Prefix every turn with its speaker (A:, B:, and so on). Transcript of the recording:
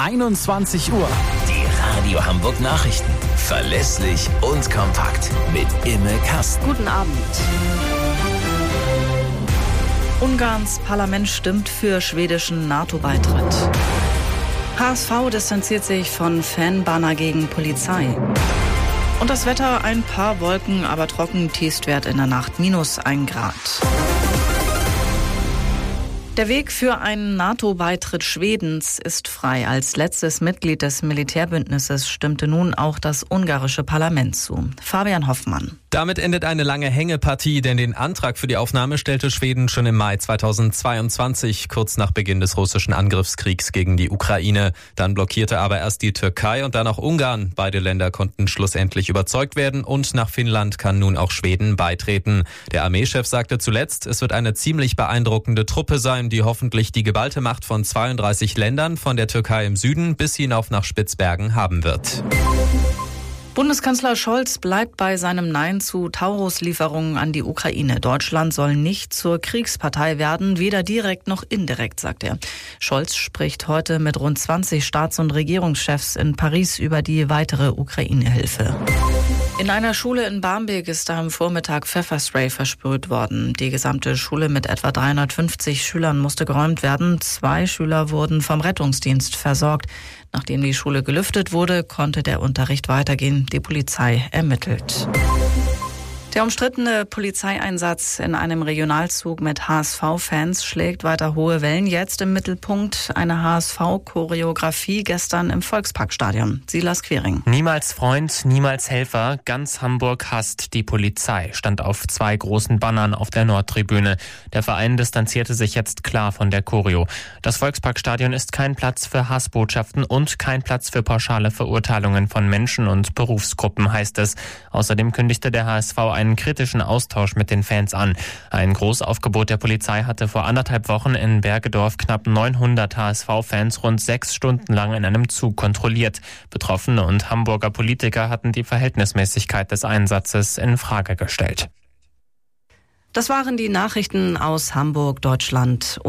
A: 21 Uhr.
B: Die Radio Hamburg Nachrichten. Verlässlich und kompakt. Mit Imme Kasten.
C: Guten Abend. Ungarns Parlament stimmt für schwedischen NATO-Beitritt. HSV distanziert sich von Fanbanner gegen Polizei. Und das Wetter, ein paar Wolken, aber trocken, Tiefstwert in der Nacht -1 Grad. Der Weg für einen NATO-Beitritt Schwedens ist frei. Als letztes Mitglied des Militärbündnisses stimmte nun auch das ungarische Parlament zu. Fabian Hoffmann.
D: Damit endet eine lange Hängepartie, denn den Antrag für die Aufnahme stellte Schweden schon im Mai 2022, kurz nach Beginn des russischen Angriffskriegs gegen die Ukraine. Dann blockierte aber erst die Türkei und dann auch Ungarn. Beide Länder konnten schlussendlich überzeugt werden und nach Finnland kann nun auch Schweden beitreten. Der Armeechef sagte zuletzt, es wird eine ziemlich beeindruckende Truppe sein, die hoffentlich die geballte Macht von 32 Ländern, von der Türkei im Süden bis hinauf nach Spitzbergen haben wird.
C: Bundeskanzler Scholz bleibt bei seinem Nein zu Taurus-Lieferungen an die Ukraine. Deutschland soll nicht zur Kriegspartei werden, weder direkt noch indirekt, sagt er. Scholz spricht heute mit rund 20 Staats- und Regierungschefs in Paris über die weitere Ukraine-Hilfe. In einer Schule in Barmbek ist am Vormittag Pfefferspray versprüht worden. Die gesamte Schule mit etwa 350 Schülern musste geräumt werden. 2 Schüler wurden vom Rettungsdienst versorgt. Nachdem die Schule gelüftet wurde, konnte der Unterricht weitergehen. Die Polizei ermittelt. Der umstrittene Polizeieinsatz in einem Regionalzug mit HSV-Fans schlägt weiter hohe Wellen. Jetzt im Mittelpunkt eine HSV-Choreografie gestern im Volksparkstadion. Silas Quering.
E: Niemals Freund, niemals Helfer. Ganz Hamburg hasst die Polizei, stand auf 2 großen Bannern auf der Nordtribüne. Der Verein distanzierte sich jetzt klar von der Choreo. Das Volksparkstadion ist kein Platz für Hassbotschaften und kein Platz für pauschale Verurteilungen von Menschen und Berufsgruppen, heißt es. Außerdem kündigte der HSV einen kritischen Austausch mit den Fans an. Ein Großaufgebot der Polizei hatte vor 1,5 Wochen in Bergedorf knapp 900 HSV-Fans rund 6 Stunden lang in einem Zug kontrolliert. Betroffene und Hamburger Politiker hatten die Verhältnismäßigkeit des Einsatzes in Frage gestellt.
C: Das waren die Nachrichten aus Hamburg, Deutschland.